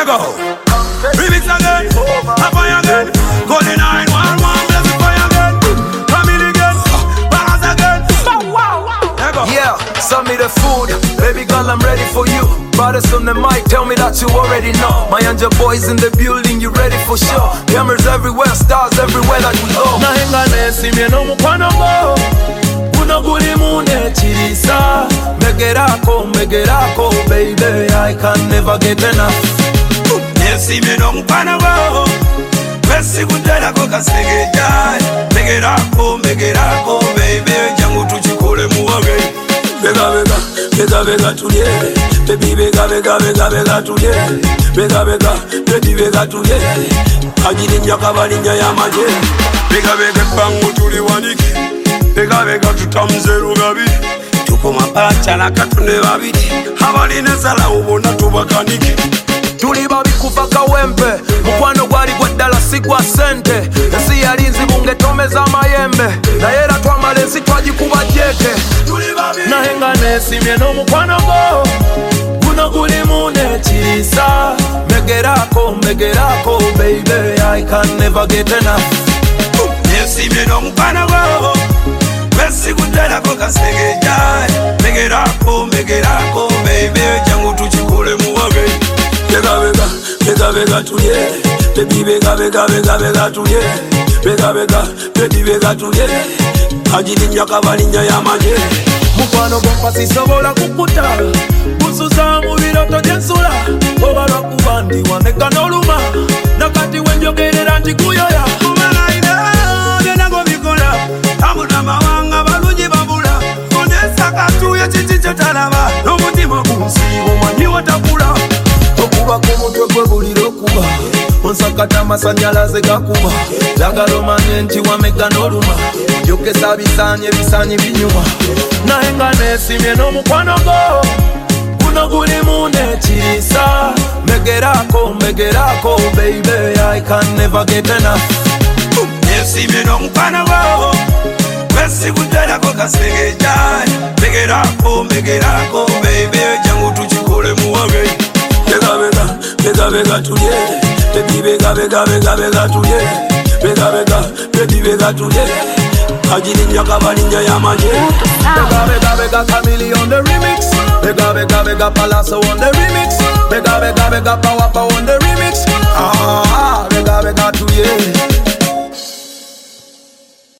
Let go. Remix again, up on again. Golden 911, bless the fire again. Come in again, balance again. Let go. Yeah, send me the food, baby girl, I'm ready for you. Brothers on the mic, tell me that you already know. My angel boys in the building, you ready for sure. Cameras everywhere, stars everywhere that we go. Nahenga nesimye no mukwano go. Kuno guli mune chirisa. Megerako, baby, I can never get enough. Nesimye no mukwano go. Kwesi kuterako kasegeja. Megerako, baby, jangu tuchikole muwage. Bega tulye. Baby bega tulye. Bega baby bega tulye. Ajirinja kabalinya ya maje. Bega bangu tuli waniki. Bega tutamze rugabi. Tuko mapacha na katune babidi. Habalina sala ubona tubakaniki. Tuli babi kuva kawempe. Mukwano gwali gwaddala sigwa sente. Ensi yalinzi bunge tomeza mayembe. Nayera twamalezi twagikuba jeke. Nahenga nesimye no mukwano go. Kuno guli mune chirisa. Megerako, baby, I can never get enough. Nesimye no mukwano go. Kwesi kuterako kasegeja. Megerako, baby, jangu tuchikole muwage. Bega tulye. Baby bega tulye. Bega baby bega tulye. Ajirinja kabalinya ya maje. Mukwano gompa sisobola kukuta. Busuza mubiroto jensula. Oba lwakubandi waneka n'oluma. Nakati wenjogerera nti kuyoya. Kumalaina byenago bikola. Abuna mawanga balungi babula. Onesa katuye chichicho talaba. N'omutima kunsiibo manyi watakula. Okuba kumutwe gwe buliro kuba. Onsakata amasanyalaze gakuba. Lagala omanye nti wamega n'oluma. Yokesa bisanyi binyuma. Nahenga nesimye no mukwano go. Kuno guli mune chirisa. Megerako, baby, I can never get enough. Nesimye no mukwano go. Kwesi kuterako kasegeja. Megerako, baby, jangu tuchikole muwage. Bega tulye. Baby bega tulye. Baby bega tulye. Ajirinja kabalinya ya maje. Bega Camille on the remix. Bega Palazzo on the remix. Bega Power on the remix. Bega tulye.